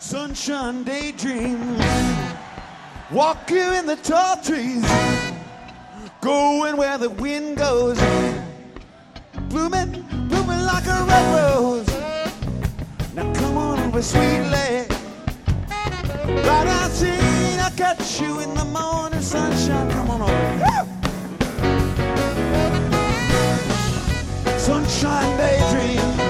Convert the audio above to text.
Sunshine daydream, walk you in the tall trees, going where the wind goes, blooming, blooming like a red rose. Now come on over, sweetly, right out scene, I'll catch you in the morning sunshine. Come on over. Woo! Sunshine daydream.